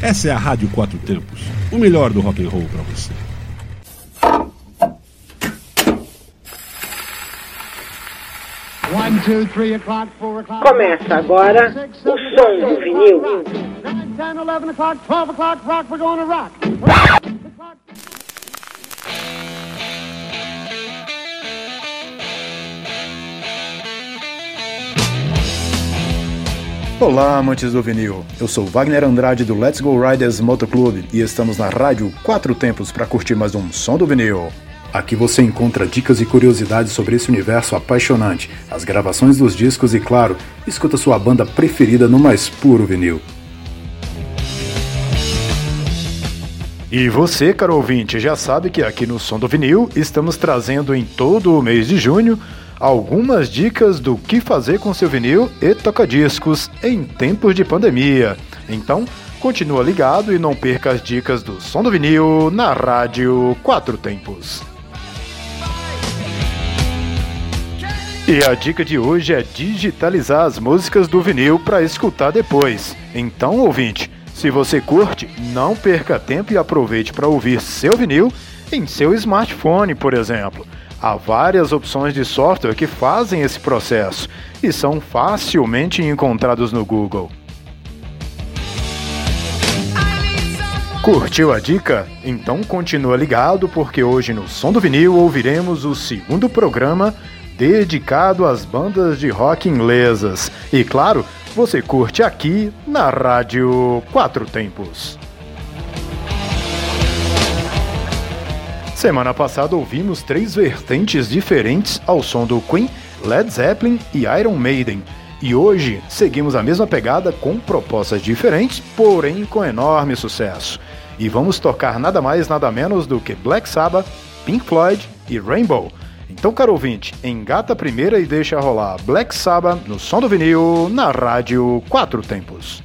Essa é a Rádio Quatro Tempos, o melhor do rock and roll para você. Começa agora o som do vinil. Olá, amantes do vinil. Eu sou Wagner Andrade do Let's Go Riders Motoclube e estamos na Rádio Quatro Tempos para curtir mais um som do vinil. Aqui você encontra dicas e curiosidades sobre esse universo apaixonante, as gravações dos discos e, claro, escuta sua banda preferida no mais puro vinil. E você, caro ouvinte, já sabe que aqui no Som do Vinil estamos trazendo em todo o mês de junho algumas dicas do que fazer com seu vinil e toca-discos em tempos de pandemia. Então, continua ligado e não perca as dicas do Som do Vinil na Rádio Quatro Tempos. E a dica de hoje é digitalizar as músicas do vinil para escutar depois. Então, ouvinte, se você curte, não perca tempo e aproveite para ouvir seu vinil em seu smartphone, por exemplo. Há várias opções de software que fazem esse processo e são facilmente encontrados no Google. Curtiu a dica? Então continua ligado porque hoje no Som do Vinil ouviremos o segundo programa dedicado às bandas de rock inglesas. E claro, você curte aqui na Rádio Quatro Tempos. Semana passada ouvimos 3 vertentes diferentes ao som do Queen, Led Zeppelin e Iron Maiden. E hoje seguimos a mesma pegada com propostas diferentes, porém com enorme sucesso. E vamos tocar nada mais nada menos do que Black Sabbath, Pink Floyd e Rainbow. Então, caro ouvinte, engata a primeira e deixa rolar Black Sabbath no Som do Vinil na Rádio Quatro Tempos.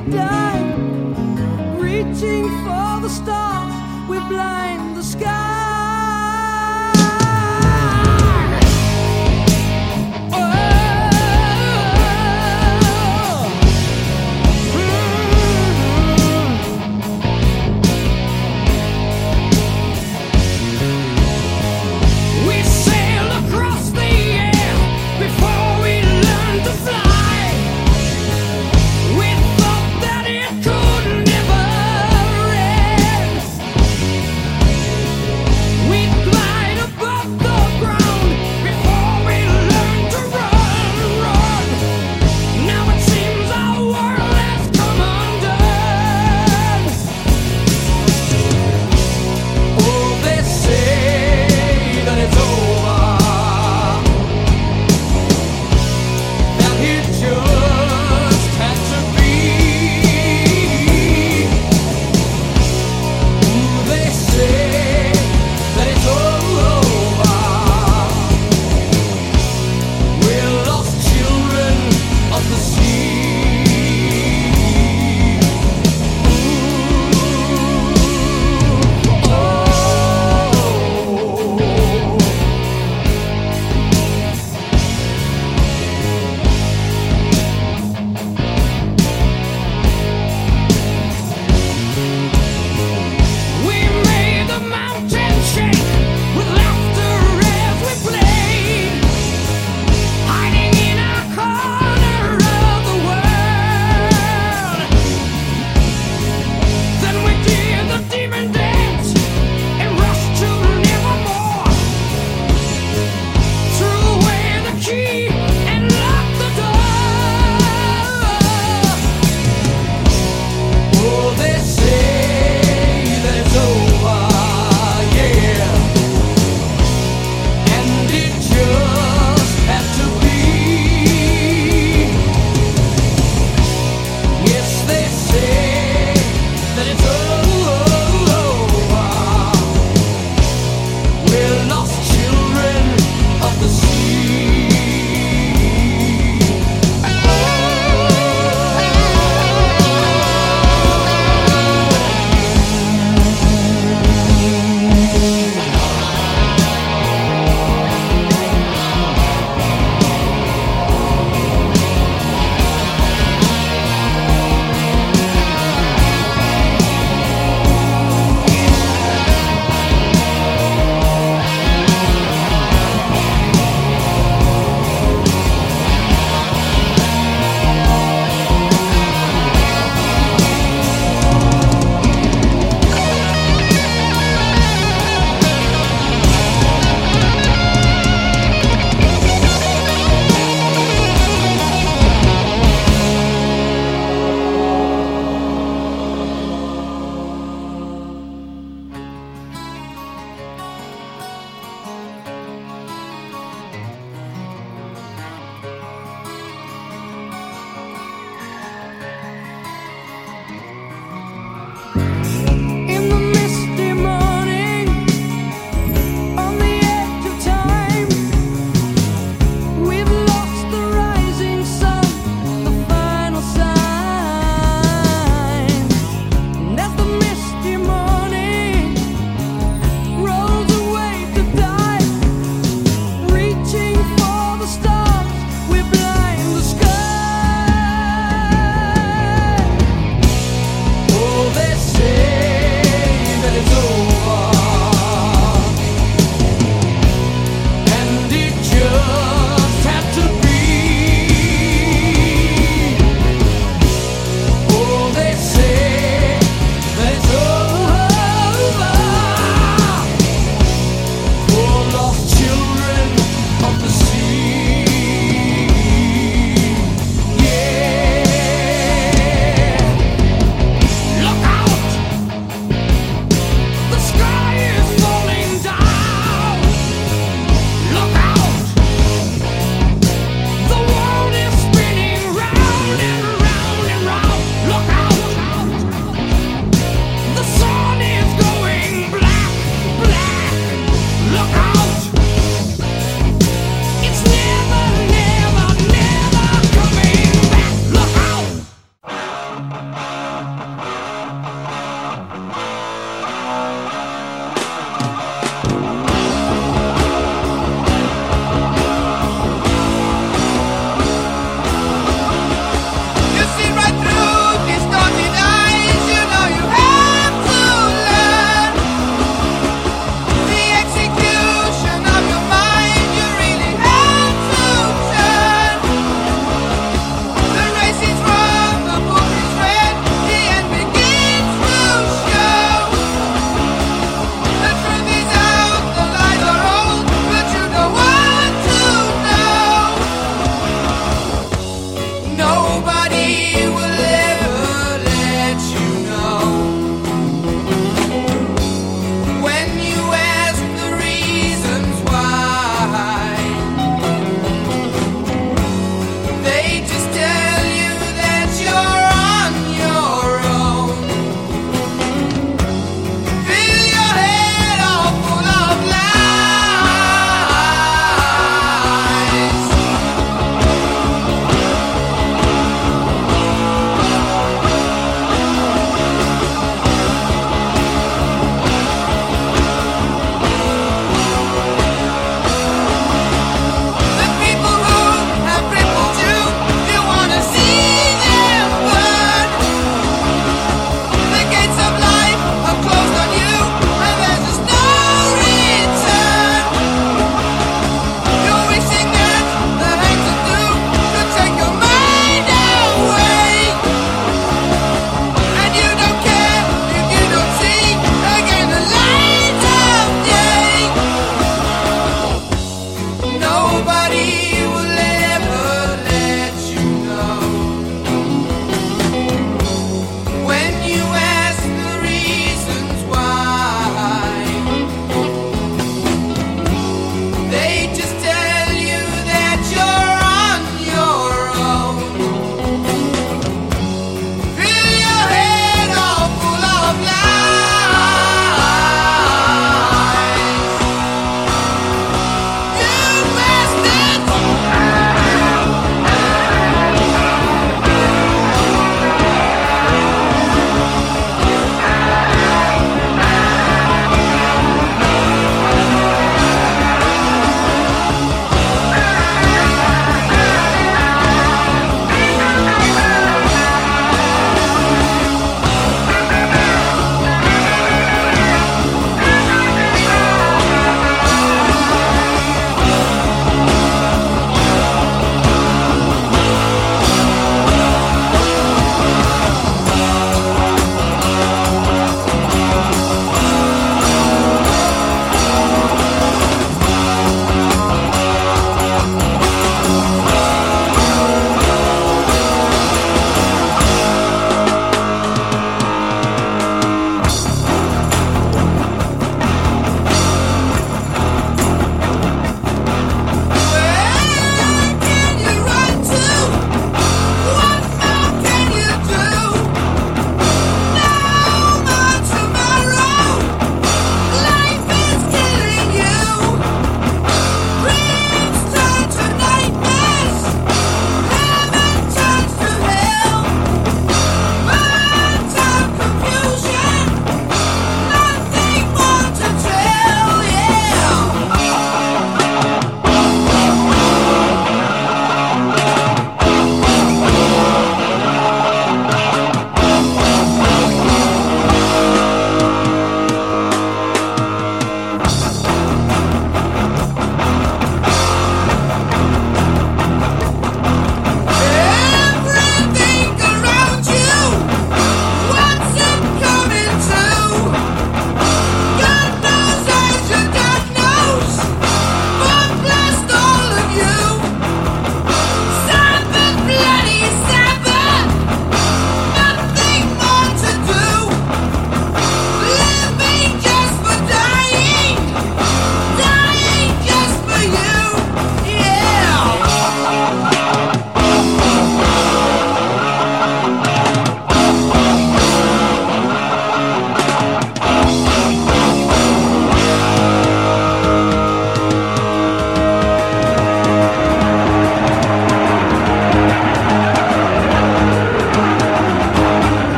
die, reaching for the stars, we blind the sky. We sailed across the air before we learned to fly. We thought that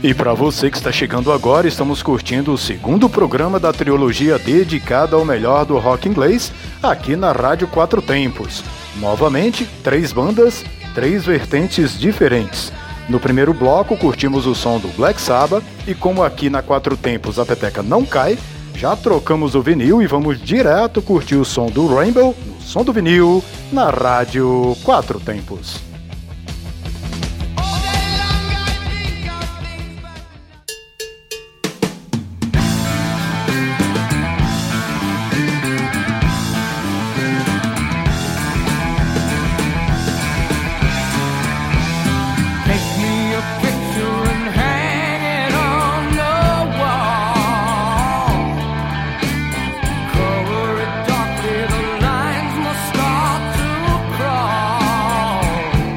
E para você que está chegando agora, estamos curtindo o segundo programa da trilogia dedicada ao melhor do rock inglês, aqui na Rádio Quatro Tempos. Novamente, 3 bandas, 3 vertentes diferentes. No primeiro bloco, curtimos o som do Black Sabbath, e como aqui na Quatro Tempos a peteca não cai, já trocamos o vinil e vamos direto curtir o som do Rainbow, no som do vinil, na Rádio Quatro Tempos. Darkly, the lines must start to crawl.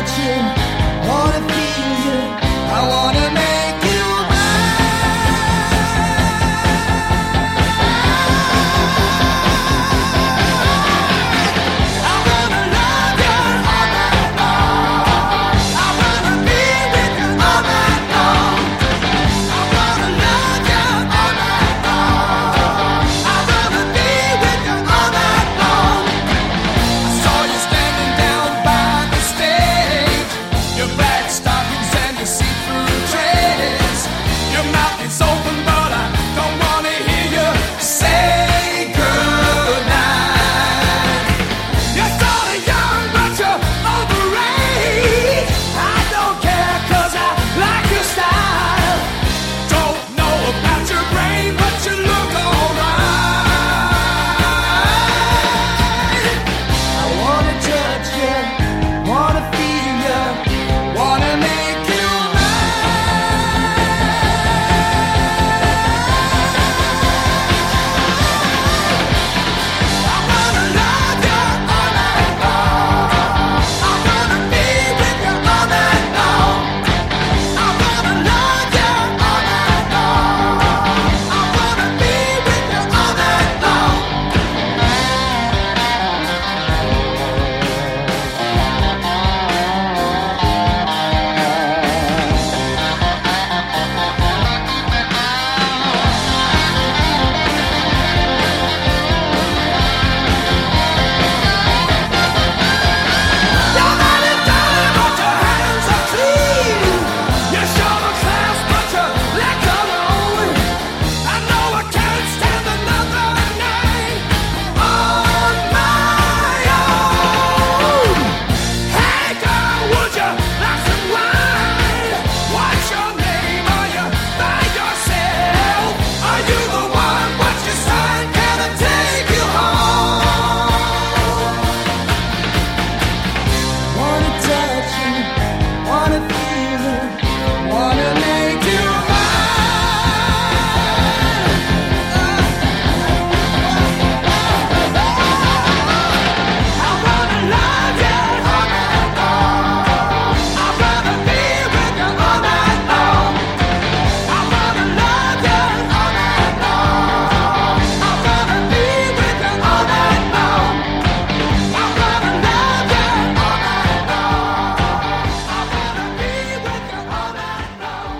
touch you, wanna feel you, I wanna make you I wanna love you all night long. I wanna be with you all night long. I wanna love you all night long. I wanna be with you all night long. I saw you standing down by the stage, your black stockings and your see-through dress. Your mouth is open, but I don't wanna hear you say goodnight. You're sort of young, but you're overrated. I don't care 'cause I like your style. Don't know about your brain, but you look alright. I wanna touch you, wanna feel you, wanna make you I wanna love you all night long. I wanna be with you all night long. I wanna love you all night long. I wanna be with you all night long. Your man is dirty, but your hands are clean. Your shoulder clasp, but your legs are long. I know I can't stand another night on my own. Hey girl, would you like some wine? What's your name? Are you by yourself? Are you the one? What's your sign? Can I take you home? Wanna touch you, wanna feel you, wanna make you mine. I wanna love you all night long. I wanna be with you all night long. I wanna love you all night long. I wanna be with you all night long. I wanna love you all night long. I wanna be with you all night long.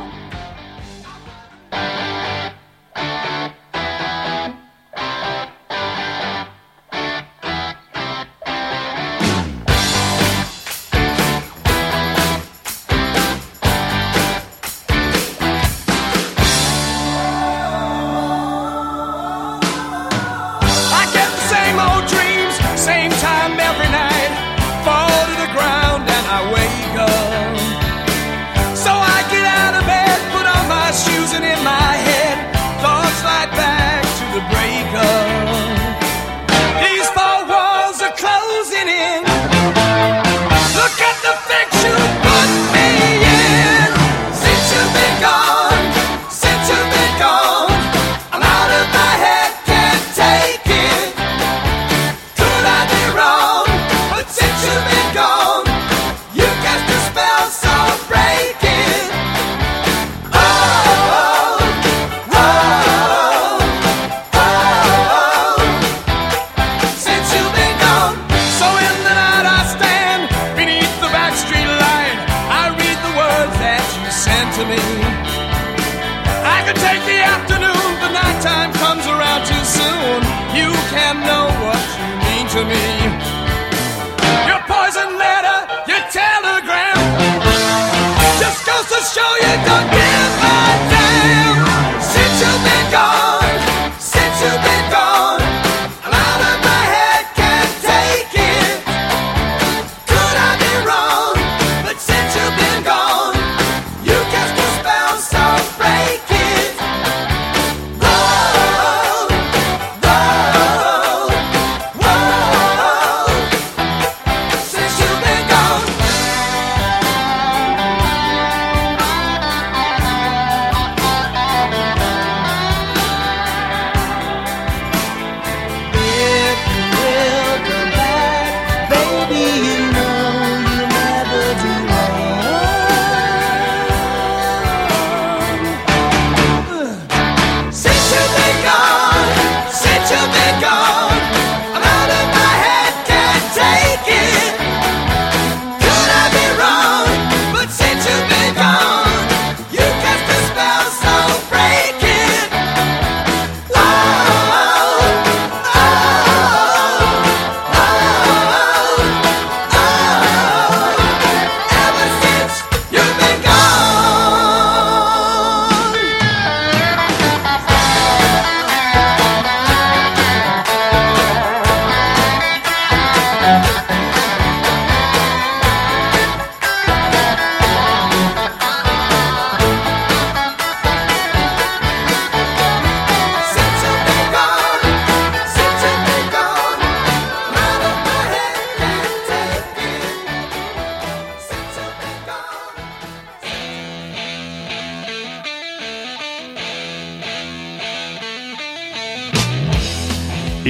I get the same old dreams, same time every night. Fall to the ground and I wake up. So I get out of bed, put on my shoes, and in my head, thoughts slide back to the breakup. These four walls are closing in. Look at the fix you put me in. Since you've been gone, since you've been gone, I'm out of my head, can't take it. Could I be wrong? But since you've been gone, you cast a spell so breaking. Oh, oh, oh, oh. Since you've been gone, so in the night I stand beneath the backstreet light. I read the words that you sent to me. I could take the afternoon, but nighttime comes around too soon. You can't know what you mean to me. Your poison letter, your telegram, just goes to show you don't give a damn. Since you've been gone, since you've been gone, I'm out of my head, can't take it. Could I be wrong? But since you've been gone, you cast a spell so breaking. Whoa, whoa, whoa. Since you've been gone.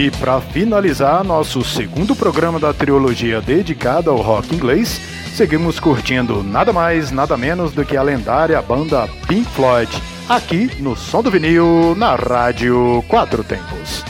E para finalizar nosso segundo programa da trilogia dedicada ao rock inglês, seguimos curtindo nada mais, nada menos do que a lendária banda Pink Floyd, aqui no Som do Vinil, na Rádio Quatro Tempos.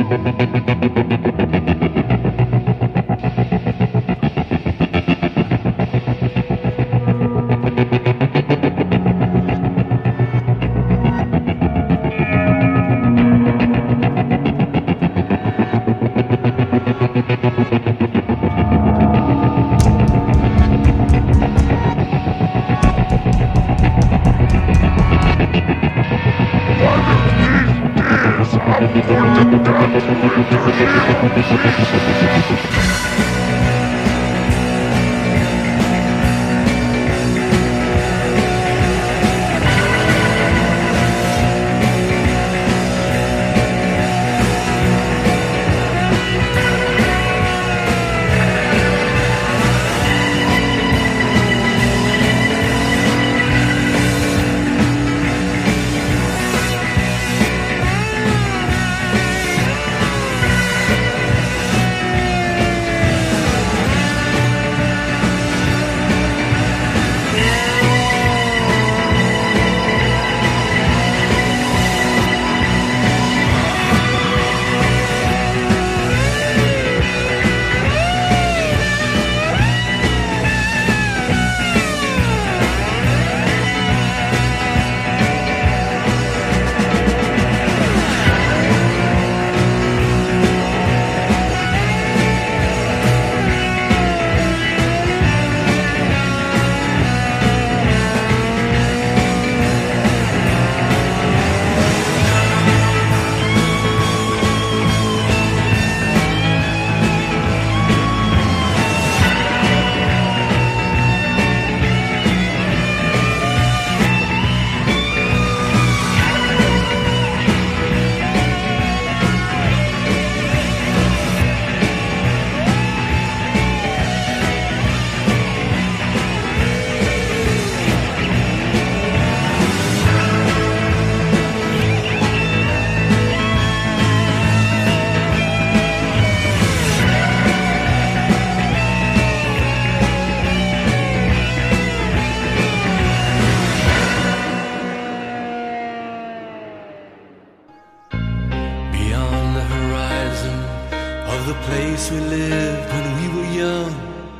place we lived when we were young,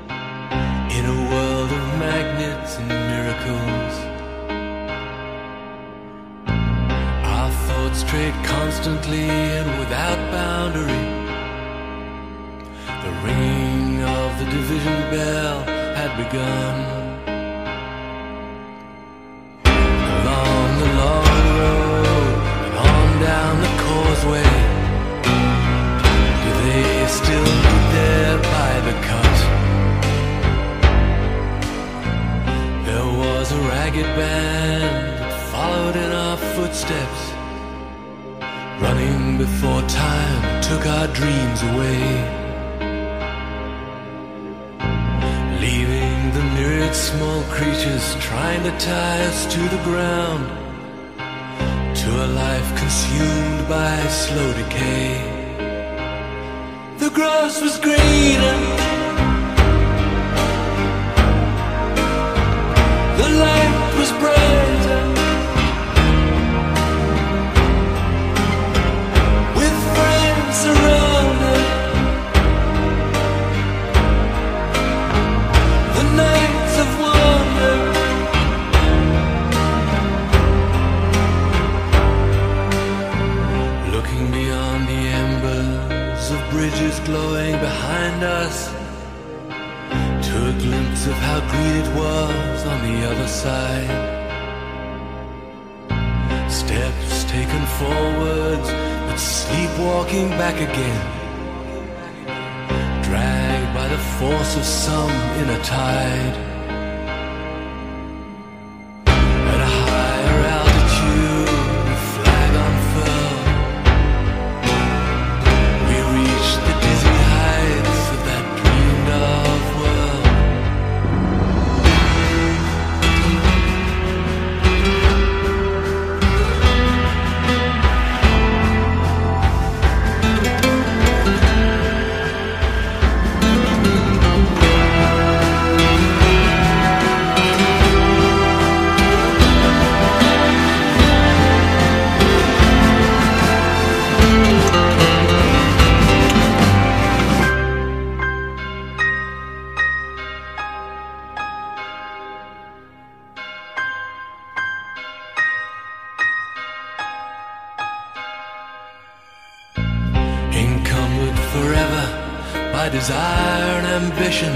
in a world of magnets and miracles. Our thoughts strayed constantly and without boundary. The ringing of the division bell had begun. Along the long road and on down the causeway, they still meet there by the cut. There was a ragged band that followed in our footsteps, running before time took our dreams away, leaving the myriad small creatures trying to tie us to the ground, to a life consumed by slow decay. The grass was greener, the light was brighter, with friends around it. The nights of wonder, looking beyond the embers of bridges glowing behind us, to a glimpse of how green it was on the other side. Steps taken forwards, but sleepwalking back again, dragged by the force of some inner tide. At a higher altitude, the flag unfurled, the dizzy heights of that dreamed of world. by desire and ambition.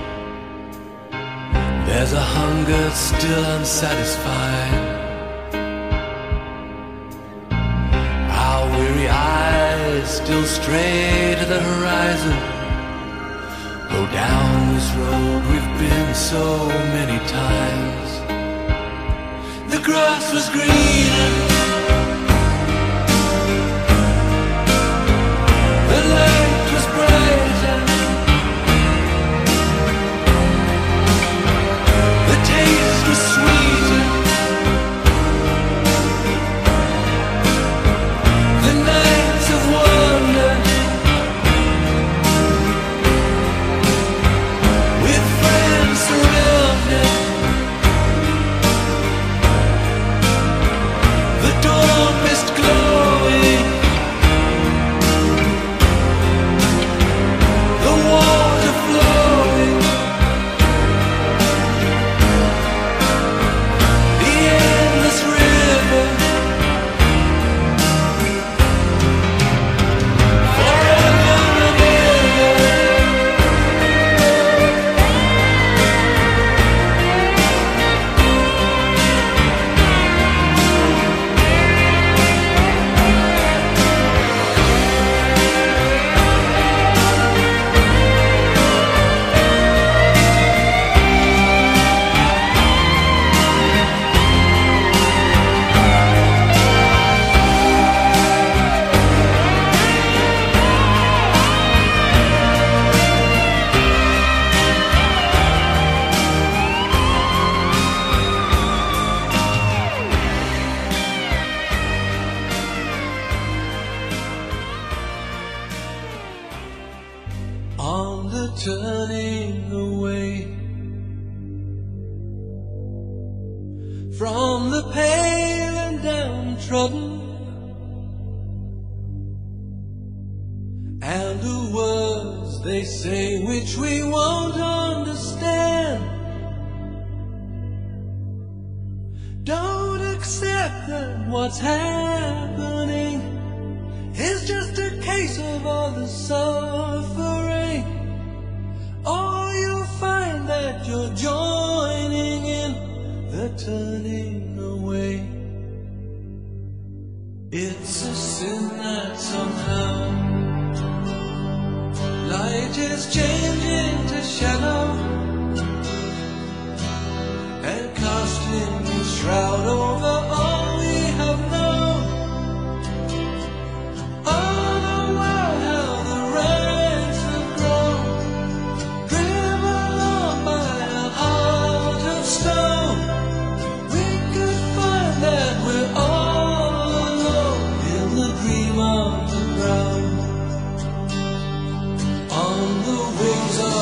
There's a hunger still unsatisfied. Our weary eyes still stray to the horizon. Go down this road we've been so many times. The grass was greener, the light was brighter, the taste was sweeter, the nights of wonder, with friends surrounded, the dawn mist glowing, the water flowing, the endless river, forever and ever. On the turning away from the pale and downtrodden, and the words they say which we won't understand. Don't accept that what's happening is just a case of all the suffering, or you'll find that you're joining in the turning away. It's a sin that somehow light is changing to shadow and casting a shroud over all we have known. Oh, the world, how the ranks have grown, driven on by a heart of stone. We could find that we're all alone in the dream of the ground. On the wings of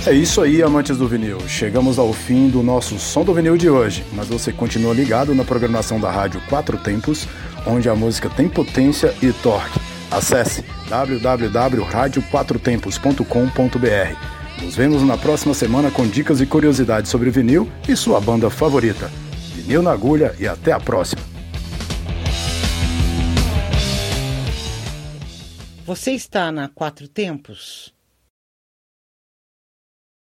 É isso aí, amantes do vinil. Chegamos ao fim do nosso Som do Vinil de hoje, mas você continua ligado na programação da Rádio Quatro Tempos, onde a música tem potência e torque. Acesse www.radioquatrotempos.com.br. Nos vemos na próxima semana com dicas e curiosidades sobre vinil e sua banda favorita. Vinil na agulha e até a próxima. Você está na Quatro Tempos?